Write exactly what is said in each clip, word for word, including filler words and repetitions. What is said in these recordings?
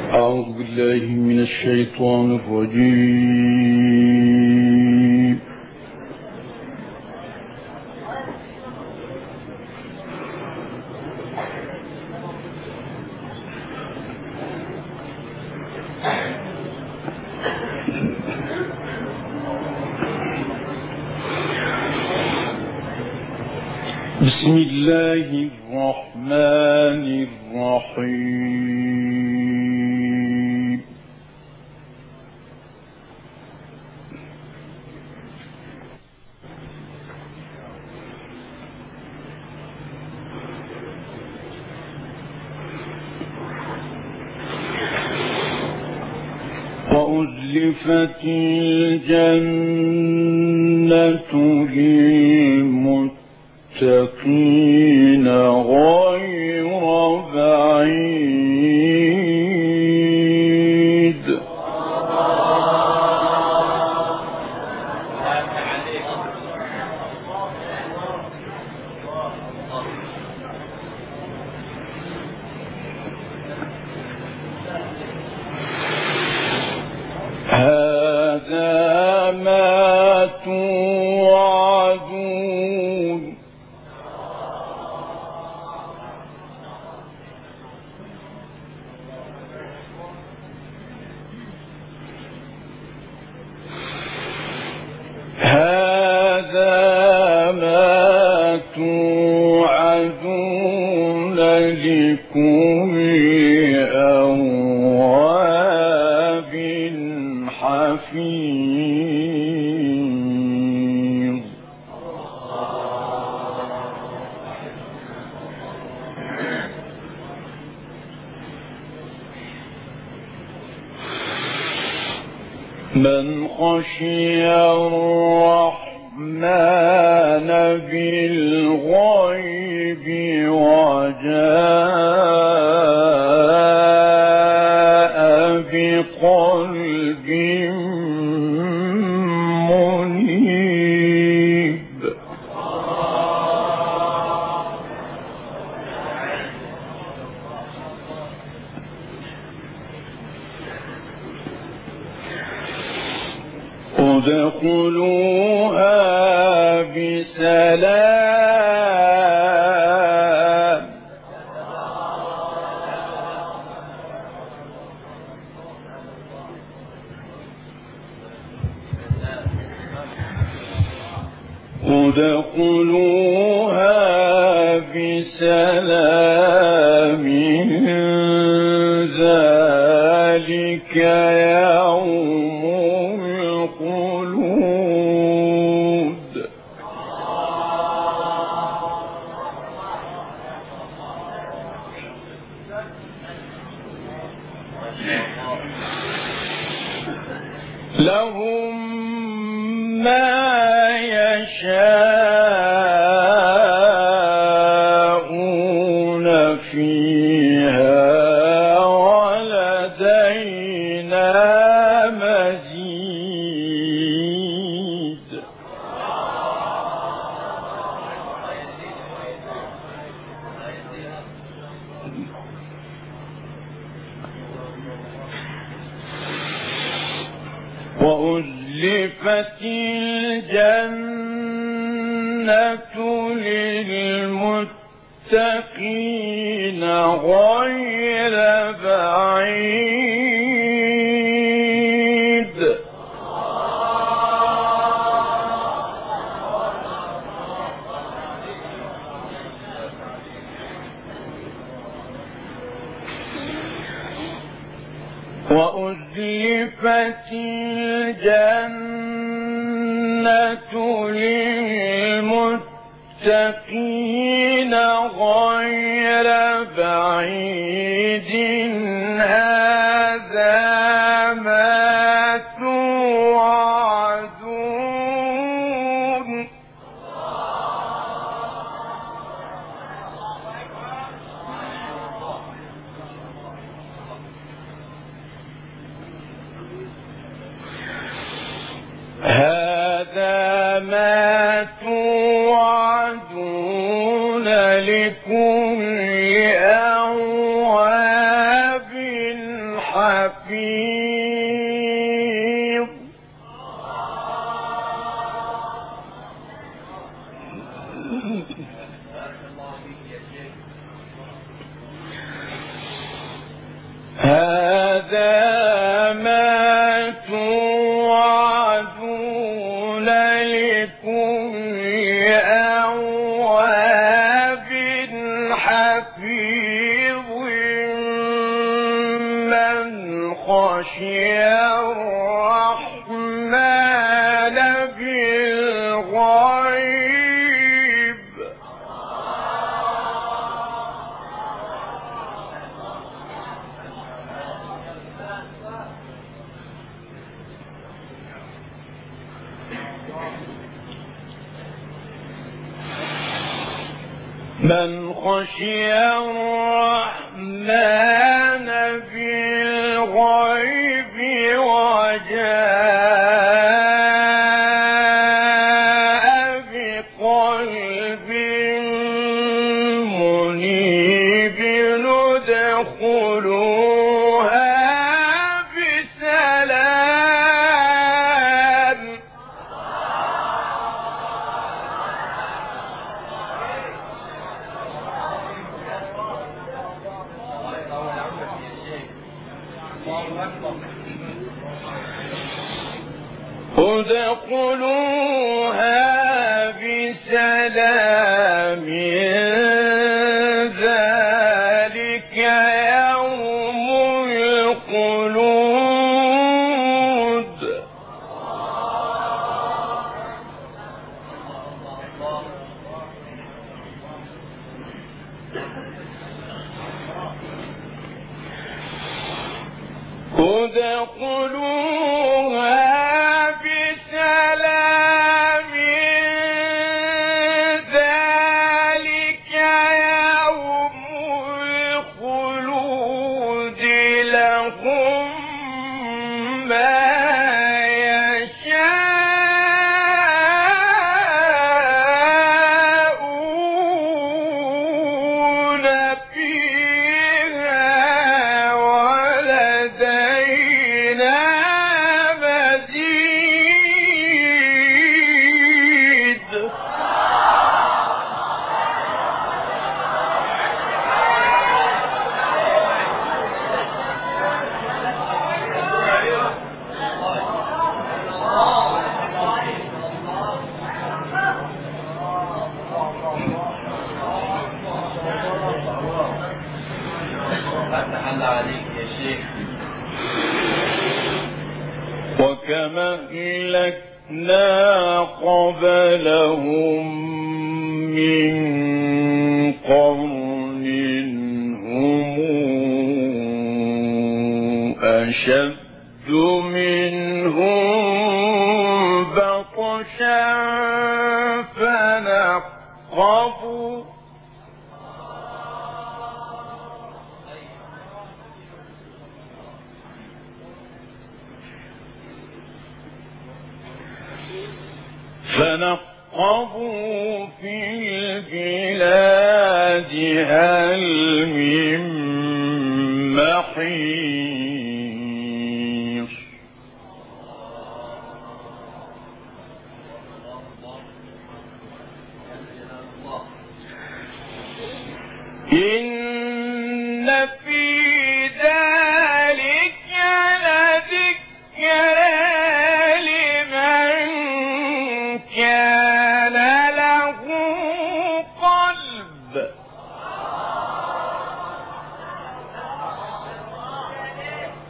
أعوذ بالله من الشيطان الرجيم. بسم الله الرحمن الرحيم. وأزلفت الجنة للمتقين غير بعيد. هذا ما توعدون هذا ما توعدون لكل أواب حفيظ. من خشي الرحمن بالغيب وجاء بقلب منيب. ادخلوها بسلام ادخلوها بسلام ذلك يوم الخلود. لهم ما يشاءون فيها ولدينا مزيد. وأزلفت الجنة للمتقين غير بعيد. وأزلفت الجنة للمتقين غير بعيد. هذا ما توعدون هذا ما توعدون لكل أواب حفيظ هذا ما توعدون لكل أواب حفيظ من خشي الرحمن بالغيب من خشي الرحمن بالغيب وجاء بقلب منيب ندخلوها بسلام ادخلوها بسلام ذلك يوم الخلود ادخلوها بسلام ذلك يوم الخلود لهم ما يشاءون فيها ولدينا مزيد وكما أهلكنا قبلهم من قرن هم أشد منهم بطشا فنقبوا فنقبوا في البلاد هل من محيص إن في ذلك لذكرى كان له قلب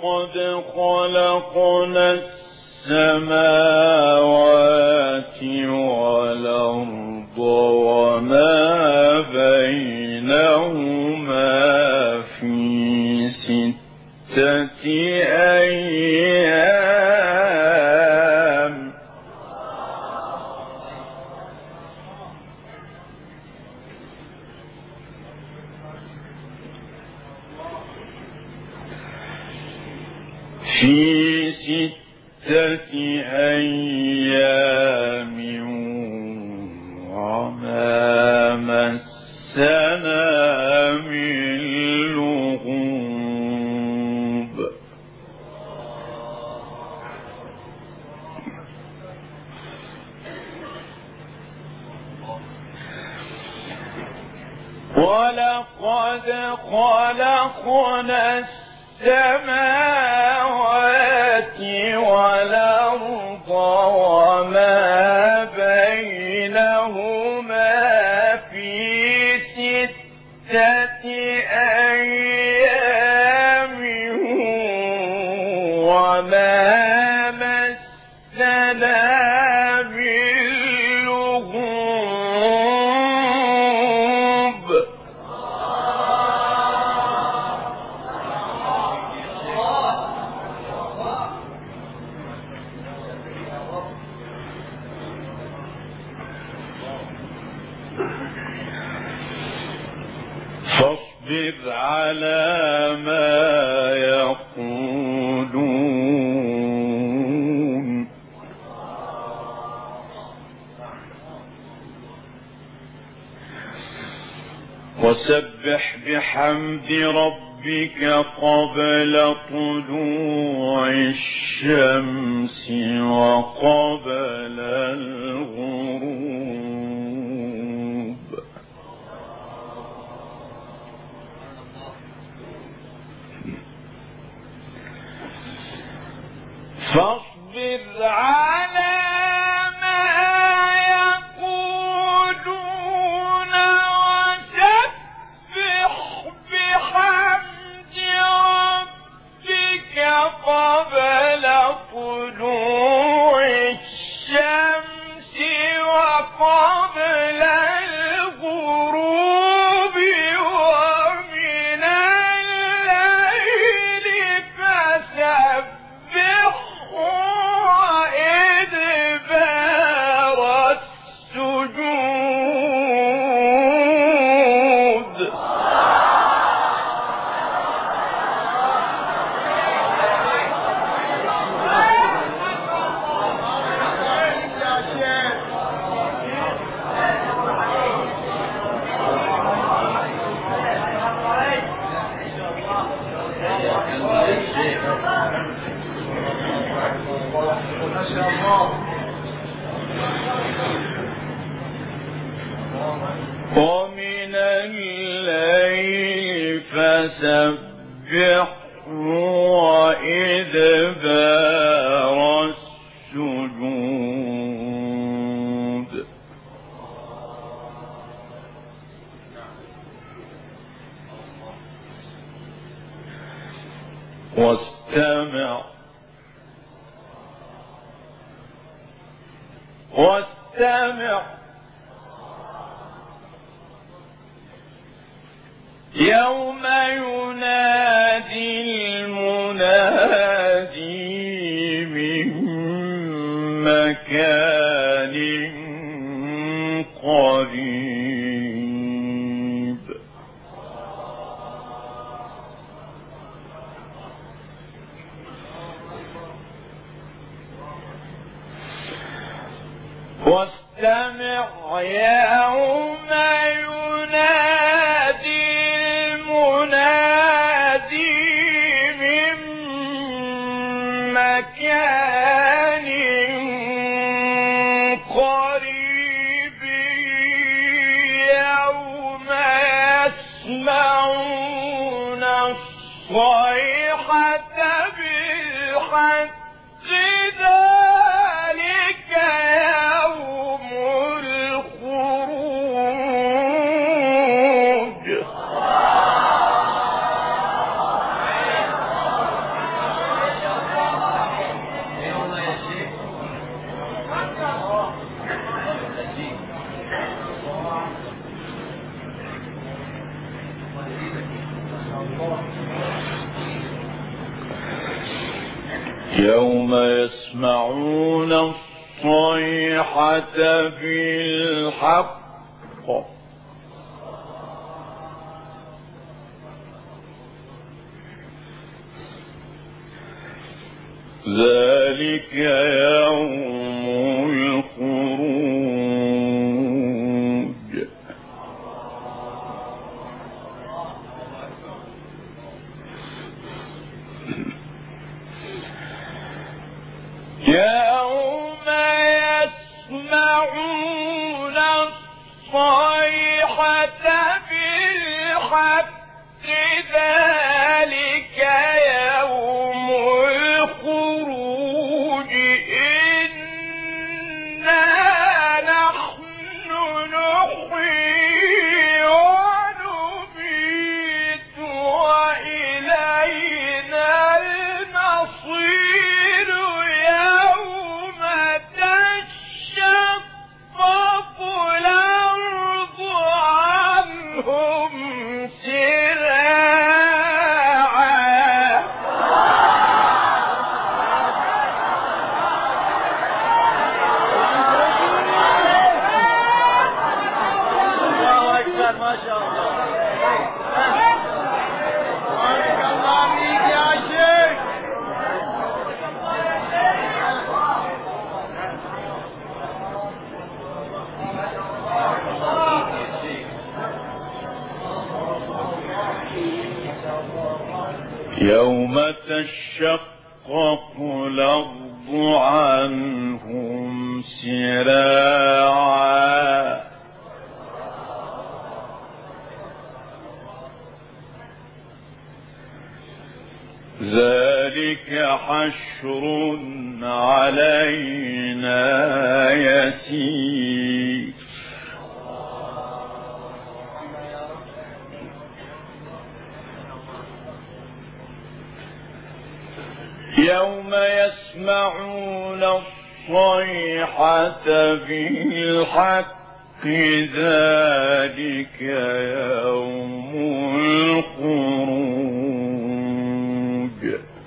ولقد خلقنا السماوات والأرض وما بينهما في ستة أيام في ستة أيام وما مسنا من لغوب ولقد خلقنا السماوات والأرض وما بينهما في ستة أيام وما مسنا من لغوب فاصبر على ما يقولون وسبح بحمد ربك قبل طلوع الشمس وقبل الغروب فاصبر على ما يقولون وسبح بحمد ربك قبل طلوع الشمس وقبل الغروب ومن الليل فسبح وإدبار السجود ومن الليل فسبح وإدبار السجود واستمع واستمع يوم ينادي المنادي من مكان قريب واستمع يوم ينادي المنادي من مكان قريب يوم يسمعون الصيحة بالحق ذلك يوم الخروج يسمعون الصيحة بالحق ذلك يوم الخروج. يوم يسمعون الصيحة بالحق ذلك يوم الخروج إنا نحن نحيي ونميت وإلينا المصير يوم تشقق الأرض عنهم يوم تشقق الأرض عنهم سراعا ذلك حشر علينا يسير. يوم يسمعون الصيحة بالحق ذلك يوم الخروج.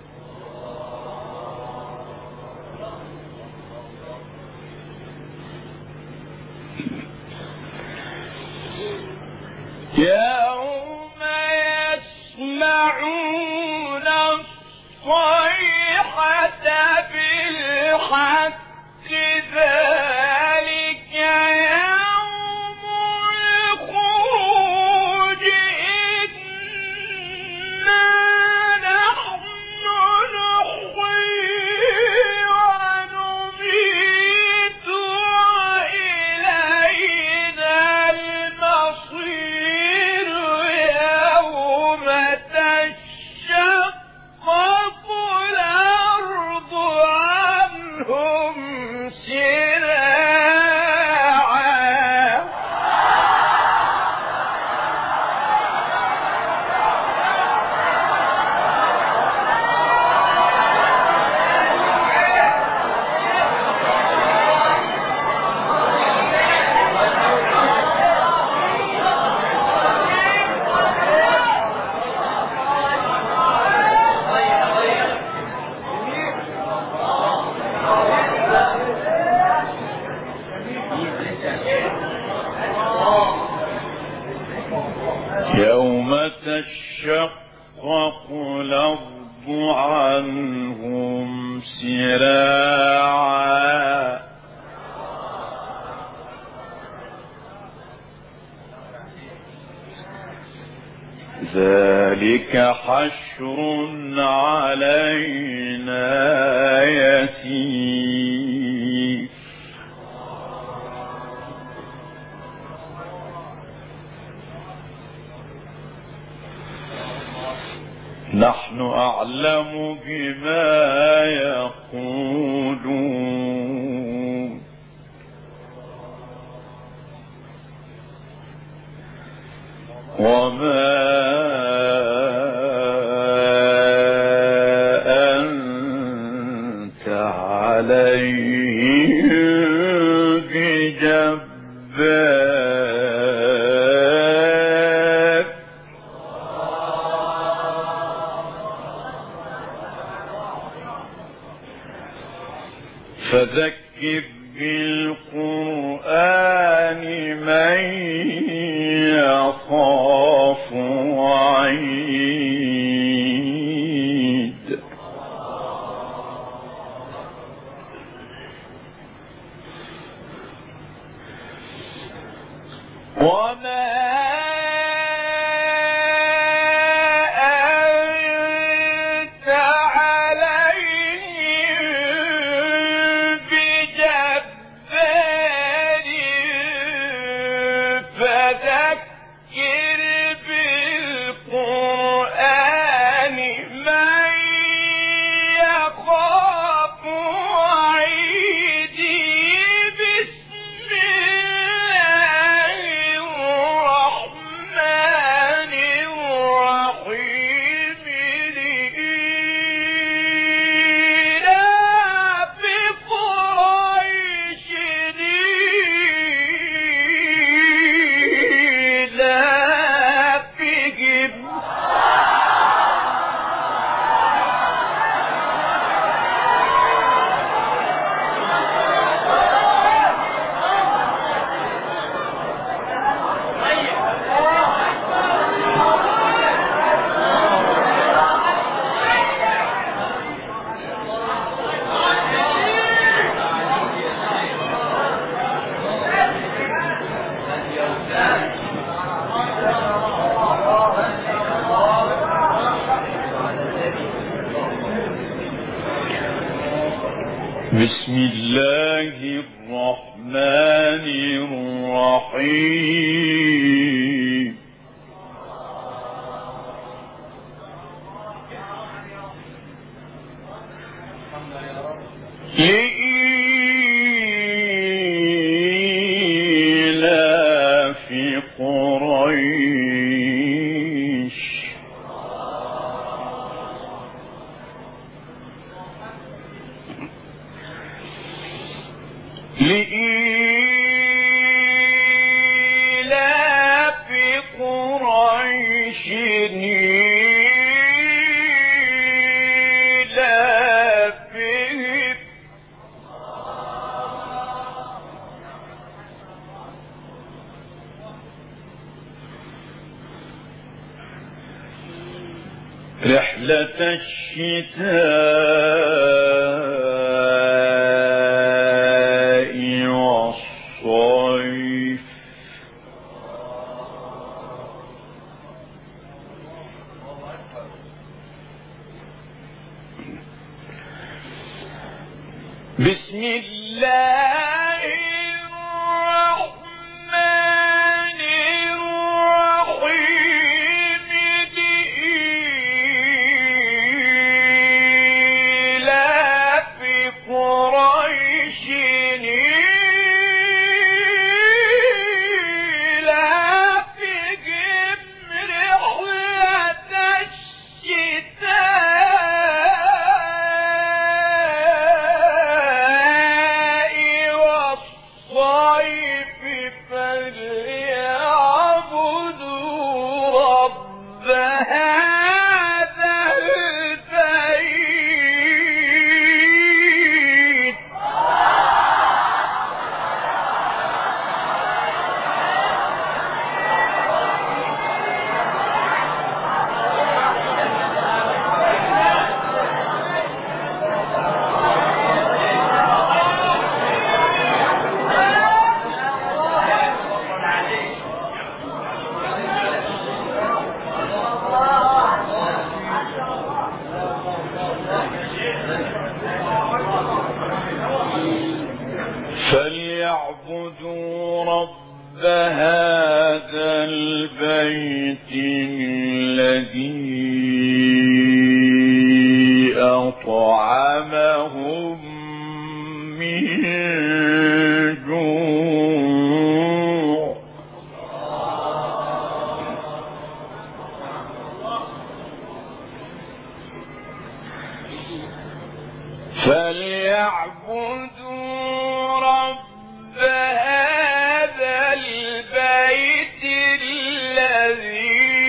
يوم يسمعون الصيحة بالحق ذلك يوم الخروج إنا نحن نحيي ونميت وإلينا المصير يوم تشقق الأرض عنهم سراعا. يوم تشقق الأرض عنهم سراعا ذلك حشر علينا يسير. نحن أعلم بما يقولون وما أنت عليهم بجبار. فذكر بالقرآن من يخاف وعيد. وما أنت عليهم بجبار فذكر بالقرآن من يخاف وعيدي. بسم الله الرحمن الرحيم. لإيلاف قريش إيلافهم بسم الله الرحمن الرحيم. لإيلاف قريش لإيلاف قريش إيلافهم رحلة الشتاء والصيف. بسم الله الرحمن الرحيم. لإيلاف قريش إيلافهم رحلة الشتاء والصيف فليعبدوا رب هذا البيت. فليعبدوا رب هذا البيت الذي أطعمهم من جوع. فليعبدوا رب هذا البيت الذي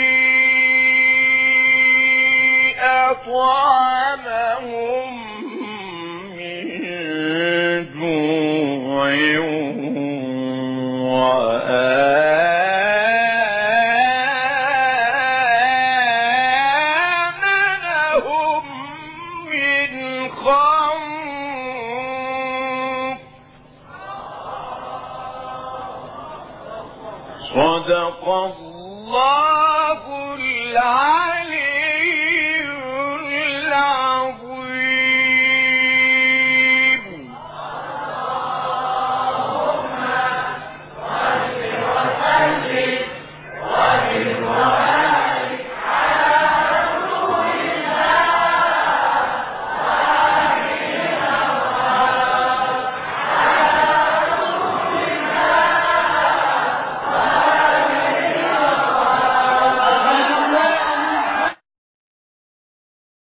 أطعمهم من صدق الله العظيم.